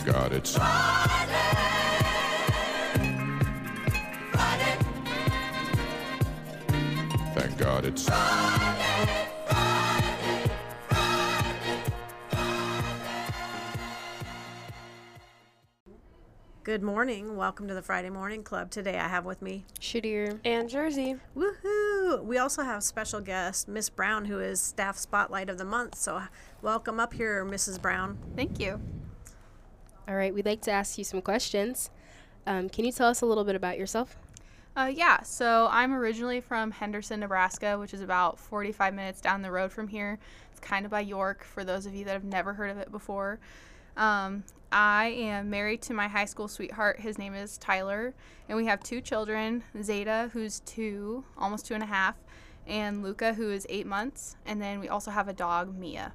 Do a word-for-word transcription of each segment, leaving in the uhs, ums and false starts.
God it's Friday. Friday. Thank God it's Friday. Friday. Friday. Friday. Good morning. Welcome to the Friday Morning Club. Today I have with me Shadir and Jersey. Woohoo! We also have special guest, Miss Brown, who is Staff Spotlight of the Month. So welcome up here, Missus Brown. Thank you. All right, we'd like to ask you some questions. Um, can you tell us a little bit about yourself? Uh, yeah, so I'm originally from Henderson, Nebraska, which is about forty-five minutes down the road from here. It's kind of by York, for those of you that have never heard of it before. Um, I am married to my high school sweetheart. His name is Tyler, and we have two children, Zeta, who's two, almost two and a half, and Luca, who is eight months, and then we also have a dog, Mia.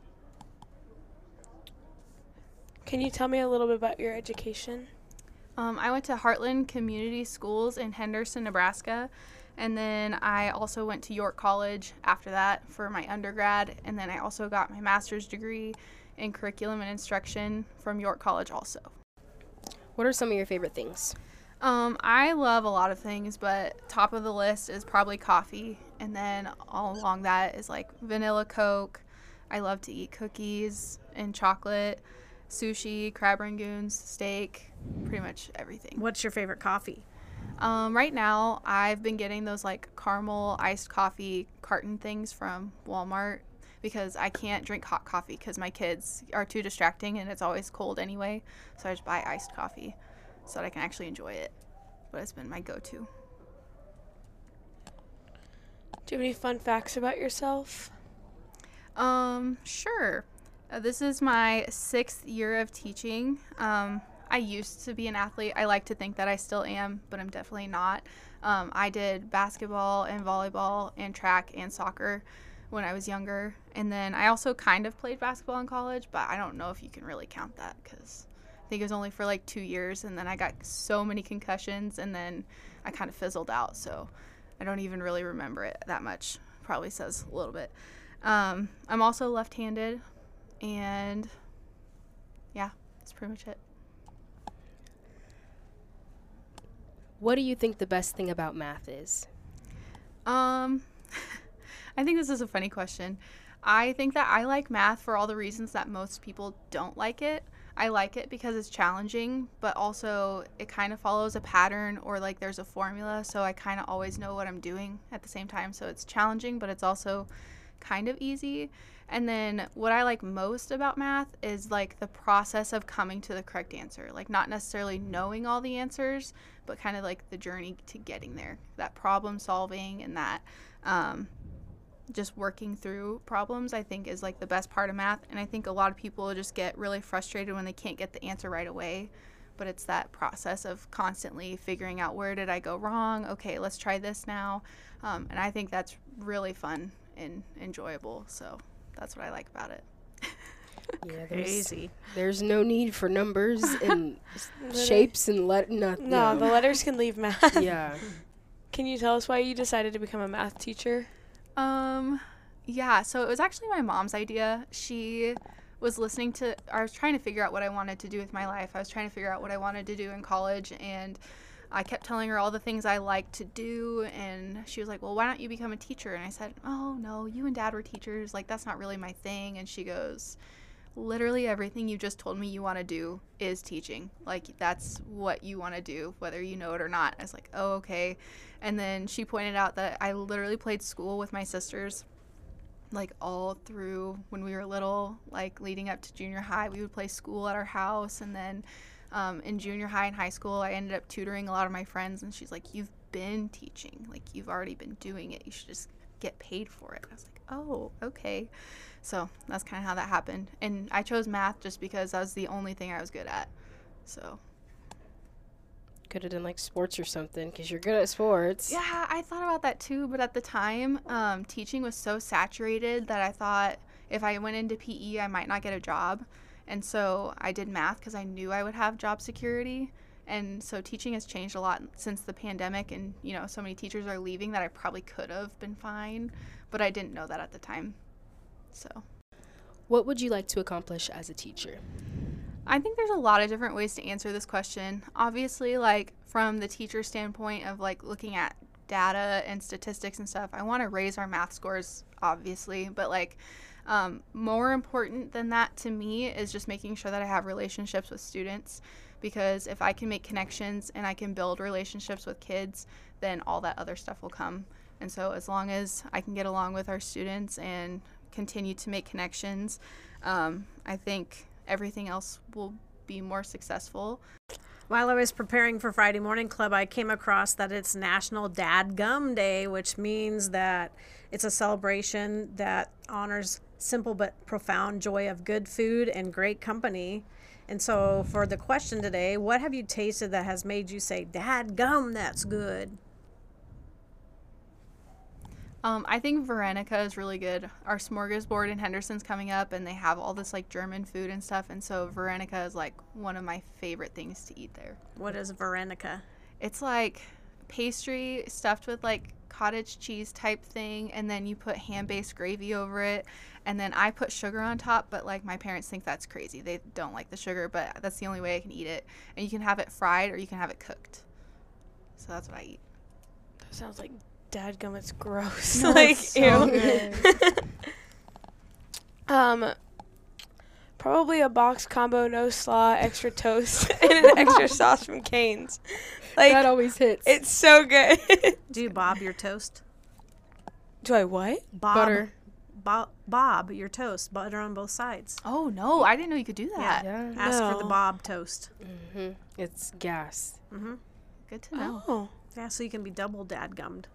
Can you tell me a little bit about your education? Um, I went to Heartland Community Schools in Henderson, Nebraska, and then I also went to York College after that for my undergrad, and then I also got my master's degree in curriculum and instruction from York College also. What are some of your favorite things? Um, I love a lot of things, but top of the list is probably coffee, and then all along that is like vanilla Coke. I love to eat cookies and chocolate, sushi, crab rangoons, steak, pretty much everything. What's your favorite coffee? Um, right now, I've been getting those like caramel iced coffee carton things from Walmart because I can't drink hot coffee because my kids are too distracting and it's always cold anyway. So I just buy iced coffee so that I can actually enjoy it. But it's been my go-to. Do you have any fun facts about yourself? Um, sure. Uh, this is my sixth year of teaching. Um, I used to be an athlete. I like to think that I still am, but I'm definitely not. Um, I did basketball and volleyball and track and soccer when I was younger. And then I also kind of played basketball in college, but I don't know if you can really count that because I think it was only for like two years. And then I got so many concussions and then I kind of fizzled out. So I don't even really remember it that much. Probably says a little bit. Um, I'm also left-handed. And yeah, that's pretty much it. What do you think the best thing about math is? Um, I think this is a funny question. I think that I like math for all the reasons that most people don't like it. I like it because it's challenging, but also it kind of follows a pattern or like there's a formula, so I kind of always know what I'm doing at the same time. So it's challenging, but it's also kind of easy. And then what I like most about math is like the process of coming to the correct answer, like not necessarily knowing all the answers, but kind of like the journey to getting there, that problem solving and that um, just working through problems, I think is like the best part of math. And I think a lot of people just get really frustrated when they can't get the answer right away, but it's that process of constantly figuring out where did I go wrong? Okay, let's try this now. Um, and I think that's really fun and enjoyable. So that's what I like about it. Yeah, there's, Crazy. There's no need for numbers and shapes and let no, No, no. the letters can leave math. Yeah. Can you tell us why you decided to become a math teacher? Um, yeah, so it was actually my mom's idea. She was listening to, I was trying to figure out what I wanted to do with my life. I was trying to figure out what I wanted to do in college, and I kept telling her all the things I like to do, and she was like, well, why don't you become a teacher? And I said, oh, no, you and Dad were teachers. Like, that's not really my thing. And she goes, literally everything you just told me you want to do is teaching. Like, that's what you want to do, whether you know it or not. I was like, oh, okay. And then she pointed out that I literally played school with my sisters, like, all through when we were little, like, leading up to junior high. We would play school at our house, and then Um, in junior high and high school, I ended up tutoring a lot of my friends, and she's like, you've been teaching. Like, you've already been doing it. You should just get paid for it. I was like, oh, okay. So that's kind of how that happened. And I chose math just because that was the only thing I was good at. So. Could have done like sports or something because you're good at sports. Yeah, I thought about that too, but at the time, um, teaching was so saturated that I thought if I went into P E, I might not get a job. And so I did math because I knew I would have job security. And so teaching has changed a lot since the pandemic, and, you know, so many teachers are leaving that I probably could have been fine, but I didn't know that at the time. So. What would you like to accomplish as a teacher? I think there's a lot of different ways to answer this question. Obviously, like from the teacher standpoint of like looking at data and statistics and stuff, I want to raise our math scores, obviously, but like um, more important than that to me is just making sure that I have relationships with students, because if I can make connections and I can build relationships with kids, then all that other stuff will come. And so as long as I can get along with our students and continue to make connections, um, I think everything else will be more successful. While I was preparing for Friday Morning Club, I came across that it's National Dad Gum Day, which means that it's a celebration that honors simple but profound joy of good food and great company. And so for the question today, what have you tasted that has made you say, Dad gum, that's good? Um, I think Veronica is really good. Our smorgasbord in Henderson's coming up, and they have all this like German food and stuff, and so Veronica is like one of my favorite things to eat there. What is Veronica? It's like pastry stuffed with like cottage cheese type thing, and then you put ham-based gravy over it, and then I put sugar on top, but like my parents think that's crazy. They don't like the sugar, but that's the only way I can eat it. And you can have it fried or you can have it cooked. So that's what I eat. That sounds like dadgum, it's gross. No, like, it's so ew. good. um, probably a box combo, no slaw, extra toast, and an extra sauce from Cane's. Like, That always hits. it's so good. Do you bob your toast? Do I what? Bob, Butter. Bo- bob your toast. Butter on both sides. Oh, no. I didn't know you could do that. Yeah. Ask for the No. bob toast. hmm It's gas. Mm-hmm. Good to know. Oh. Yeah, so you can be double dad gummed.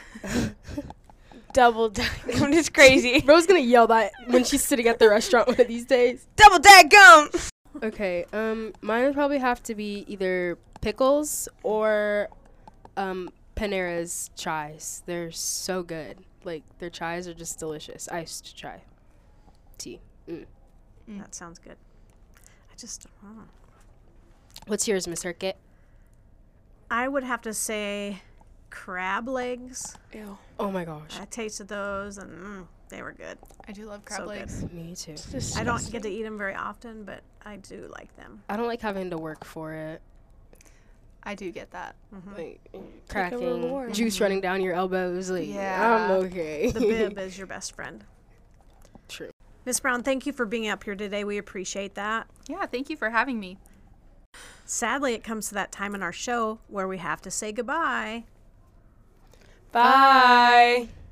Double dadgum. It's crazy. Bro's gonna yell that when she's sitting at the restaurant one of these days. Double dadgum. Okay, um, mine would probably have to be either pickles or um, Panera's chais. They're so good. Like, their chais are just delicious. Iced chai. Tea. Mm. Mm. That sounds good. I just, oh. What's yours, Miss Herkett? I would have to say crab legs. Ew. Oh my gosh. I tasted those and mm, they were good. I do love crab So good. legs. Me too. It's disgusting. I don't get to eat them very often, but I do like them. I don't like having to work for it. I do get that. Like, a cracking, reward. juice running down your elbows. Like, Yeah. I'm okay. The bib is your best friend. True. Miss Brown, thank you for being up here today. We appreciate that. Yeah, thank you for having me. Sadly, it comes to that time in our show where we have to say goodbye. Bye.